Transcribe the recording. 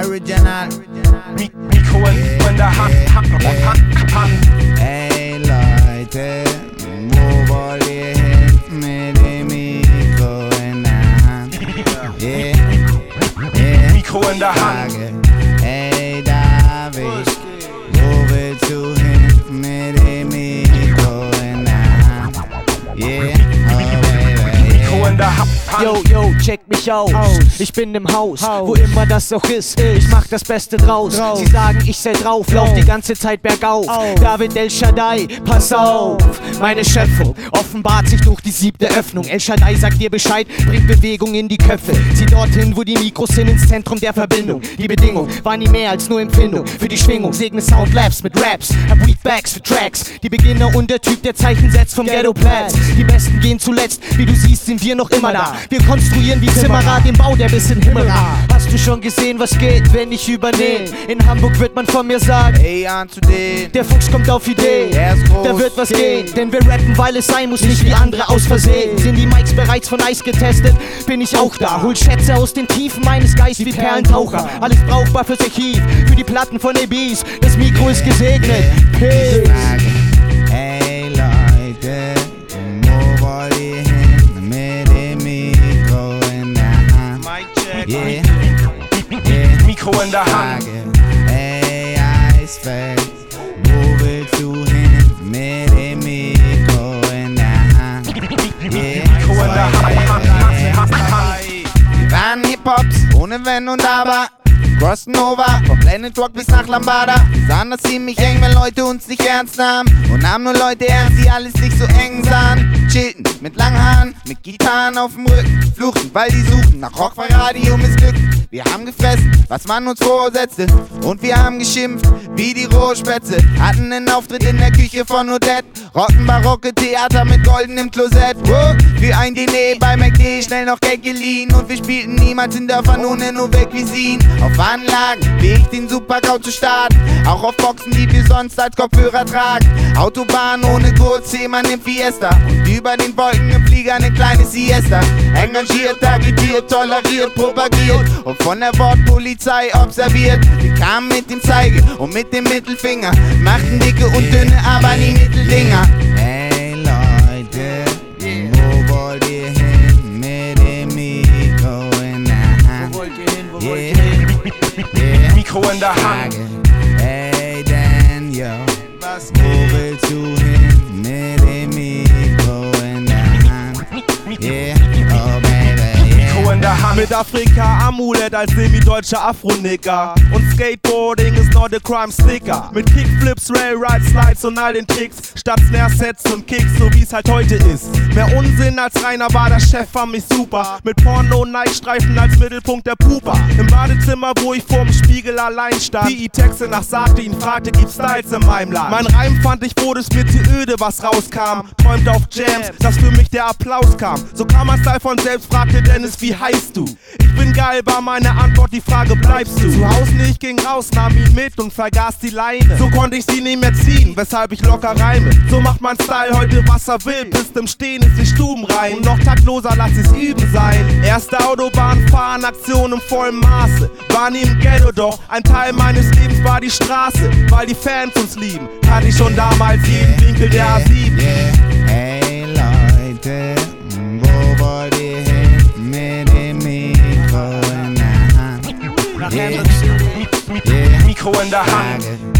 Original. Mikro in der Hand. Ey Leute, wo wollt ihr hin mit dem Mikro in der Hand? Mikro in der Hand. Ey David, wo willst du hin mit dem Mikro in der Hand? Mikro in der Hand. Yo, check mich aus. Ich bin im Haus, wo immer das auch ist. Ich mach das Beste draus. Sie sagen, ich sei drauf, lauf die ganze Zeit bergauf. David El Shaddai, pass auf. Meine Schöpfung offenbart sich durch die 7. Öffnung. El Shaddai sagt dir Bescheid, bringt Bewegung in die Köpfe. Zieh dorthin, wo die Mikros sind, ins Zentrum der Verbindung. Die Bedingung war nie mehr als nur Empfindung. Für die Schwingung segne Soundlabs mit Raps, hab Weedbacks für Tracks. Die Beginner und der Typ, der Zeichen setzt vom Ghetto-Platz. Die Besten gehen zuletzt, wie du siehst, sind wir noch immer da. Wir konstruieren wie Zimmerer den Bau, der bis in den Himmel ragt. Hast du schon gesehen, was geht, wenn ich übernehme? In Hamburg wird man von mir sagen, ey, an zu den. Der Fuchs kommt auf Idee, da wird was gehen. Denn wir rappen, weil es sein muss, nicht wie andere aus Versehen. Sind die Mics bereits von Eis getestet, bin ich auch da. Hol Schätze aus den Tiefen meines Geistes wie Perlentaucher. Alles brauchbar fürs Archiv, für die Platten von ABs. Das Mikro ist gesegnet. Peace. Ey Leute, wo wollt ihr hin mit dem Mikro in der Hand? Mikro in der Hand. Ey Eisfeld, wo willst du hin mit dem Mikro in der Hand? Mikro in der Hand. Wir waren Hip-Hops, ohne Wenn und Aber. Crossen over, vom Planet Rock bis nach Lambada. Wir sahen das ziemlich eng, wenn Leute uns nicht ernst nahmen. Und nahmen nur Leute ernst, die alles nicht so eng sahen. Chillten mit langen Haaren, mit Gitarren auf dem Rücken. Fluchten, weil die suchten nach Rock, weil Radio missglückt. Wir haben gefressen, was man uns vorsetzte. Und wir haben geschimpft, wie die Rohrspätze. Hatten einen Auftritt in der Küche von Odette. Rocken barocke Theater mit goldenem Klosett. Für ein Diner bei McD, schnell noch Geld geliehen. Und wir spielten niemals in Dörfern ohne Nouvelle Cuisine. Auf Anlagen, wie ich den Supergau zu starten. Auch auf Boxen, die wir sonst als Kopfhörer tragen. Autobahn ohne Gurt, Seemann im Fiesta. Und über den Wolken im Flieger eine kleine Siesta. Engagiert, agitiert, toleriert, propagiert. Und von der Wortpolizei observiert. Wir kamen mit dem Zeige und mit dem Mittelfinger. Machten dicke und dünne, aber nie Mitteldinger. Hey Leute, wo wollt ihr hin mit dem Mikro in der Hand? Wo wollt ihr hin, wo wollt ihr hin? Mikro in der Hand. Hey Daniel, wo willst du hin mit dem Mikro in der Hand? Oh baby, Mikro in der Hand. Mit Afrika Amulett als semi-deutscher Afro-Nigger. Und Skateboarding ist not a crime sticker. Mit Kickflips, Railride, Slides und all den Tricks. Statt Snare-Sets und Kicks, so wie's halt heute ist. Mehr Unsinn als Rainer war der Chef, fand mich super. Mit Porno und Nike-Streifen als Mittelpunkt der Pupa. Im Badezimmer, wo ich vorm Spiegel allein stand. Die Texte nach sagte, ihn fragte, gibt's Styles in meinem Land? Mein Reim fand ich, wurde es mir zu öde, was rauskam. Träumte auf Jams, dass für mich der Applaus kam. So kam mein Style von selbst, fragte Dennis, wie heißt du? Ich bin geil, war meine Antwort, die Frage, bleibst du? Zu Hause nicht, ging raus, nahm ihn mit und vergaß die Leine. So konnte ich sie nicht mehr ziehen, weshalb ich locker reime. So macht mein Style heute, was er will. Bis im Stehen ist die Stuben rein. Und noch taktloser, lass es üben sein. Erste Autobahnfahren, Aktion im vollen Maße. War nie im Ghetto, doch ein Teil meines Lebens war die Straße. Weil die Fans uns lieben, kannte ich schon damals jeden Winkel der A7. Hey Leute, wo wollt ihr hin mit dem Mikro in der Hand? Mikro in der Hand.